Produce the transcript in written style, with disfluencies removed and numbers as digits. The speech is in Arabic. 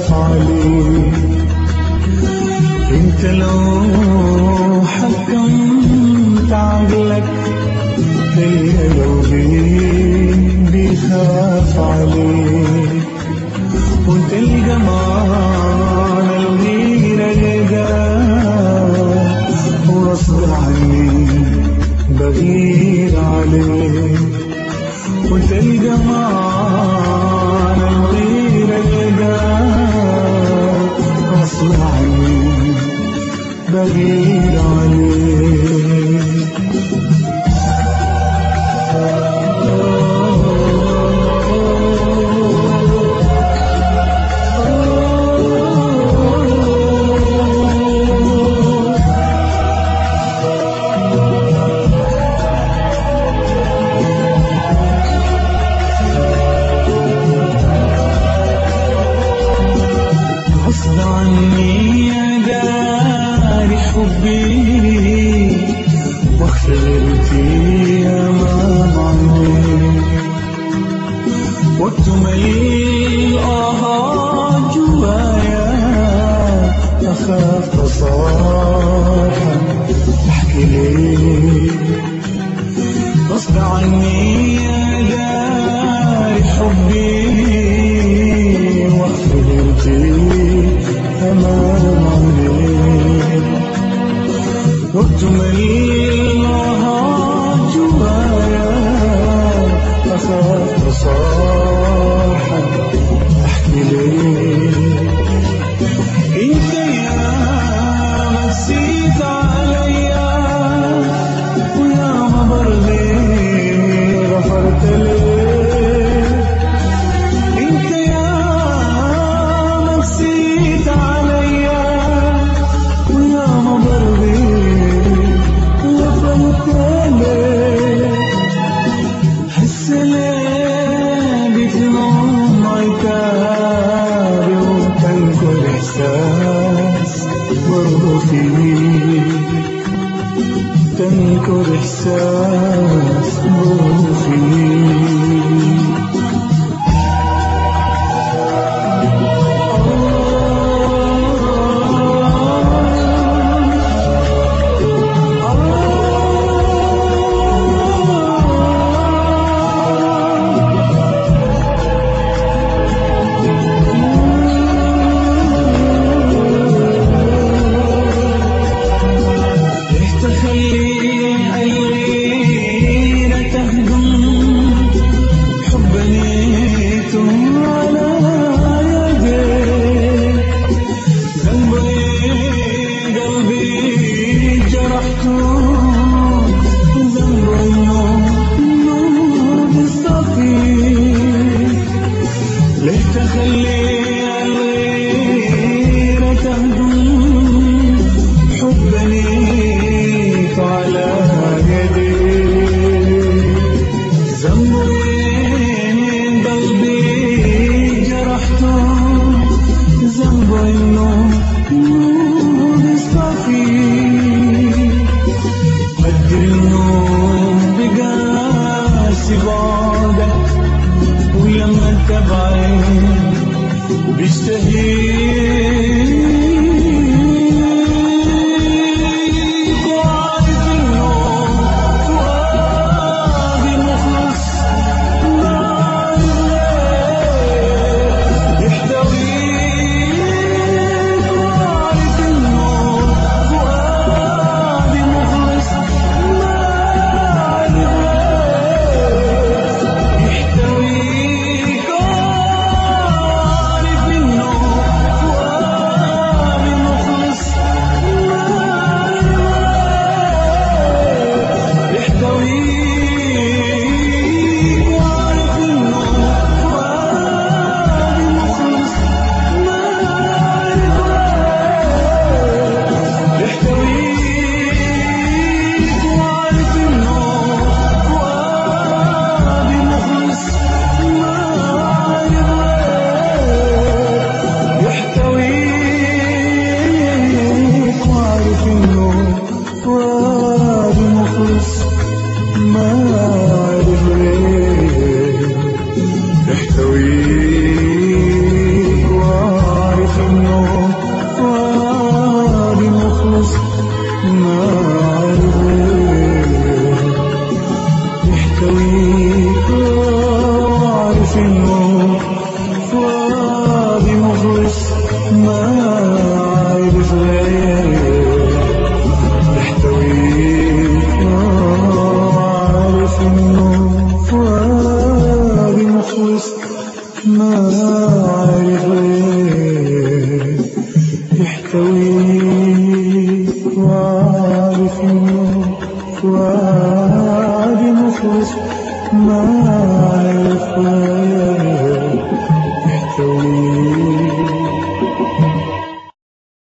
خاف عليك. انت لو حكمت عقلك تلقى قلبي بيخاف عليك. وانت الجمال الغيرة لقاك وغصب عني بغير عليك. وانت الجمال الغيرة لقاك غصب عني بغير عليك. غصب عني يا داري حبي واخترتي أمام عيني. وتميل جوايا أخاف أصارحك أحكي ليك. غصب عني يا داري حبي واخترتي أمام عينيك. وتميل جوايا أخاف أصارحك أحكي ليك. انت يا مسيت عليا ويا ما برضي غفرت لي. انت يا مسيت عليا ويا ما برضي غفرت لي. هسه ليه بتنوم عتابي وتنكر إحساس برضو فيك. تنكر إحساس برضو فيك. ولما تبعد بيشتهي سوي وعارف إنه فؤادي مخلص ما عرف